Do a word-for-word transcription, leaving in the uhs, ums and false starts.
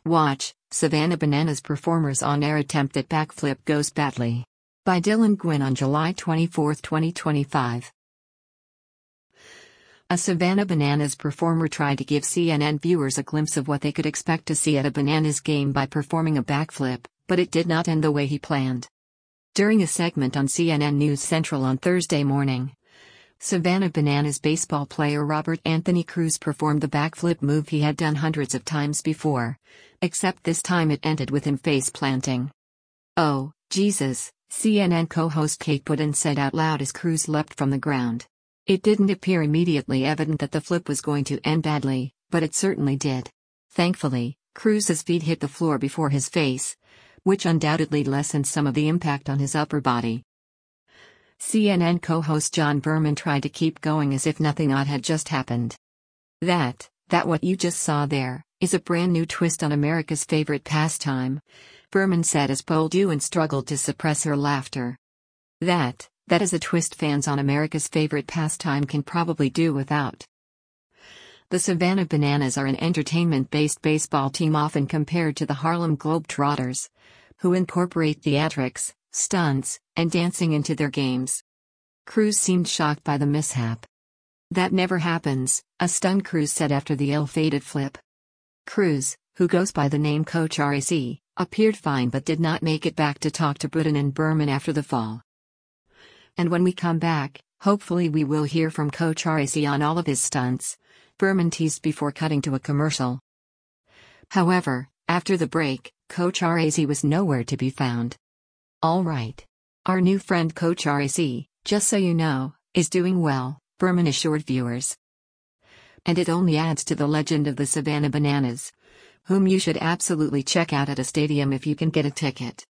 Watch, Savannah Bananas performer's on-air attempt at backflip goes badly. By Dylan Gwynn on July twenty-fourth, twenty twenty-five. A Savannah Bananas performer tried to give C N N viewers a glimpse of what they could expect to see at a Bananas game by performing a backflip, but it did not end the way he planned. During a segment on C N N News Central on Thursday morning, Savannah Bananas baseball player Robert Anthony Cruz performed the backflip move he had done hundreds of times before, except this time it ended with him face planting. "Oh, Jesus," C N N co-host Kate Puddin said out loud as Cruz leapt from the ground. It didn't appear immediately evident that the flip was going to end badly, but it certainly did. Thankfully, Cruz's feet hit the floor before his face, which undoubtedly lessened some of the impact on his upper body. C N N co-host John Berman tried to keep going as if nothing odd had just happened. That, that what you just saw there, is a brand new twist on America's favorite pastime, Berman said as Paul Dewan struggled to suppress her laughter. That, that is a twist fans on America's favorite pastime can probably do without. The Savannah Bananas are an entertainment-based baseball team often compared to the Harlem Globetrotters, who incorporate theatrics, stunts, and dancing into their games. Cruz seemed shocked by the mishap. "That never happens," a stunned Cruz said after the ill-fated flip. Cruz, who goes by the name Coach R A C, appeared fine but did not make it back to talk to Puddin and Berman after the fall. "And when we come back, hopefully we will hear from Coach R A C on all of his stunts," Berman teased before cutting to a commercial. However, after the break, Coach R A C was nowhere to be found. "All right. Our new friend Coach R A C, just so you know, is doing well," Berman assured viewers. And it only adds to the legend of the Savannah Bananas, whom you should absolutely check out at a stadium if you can get a ticket.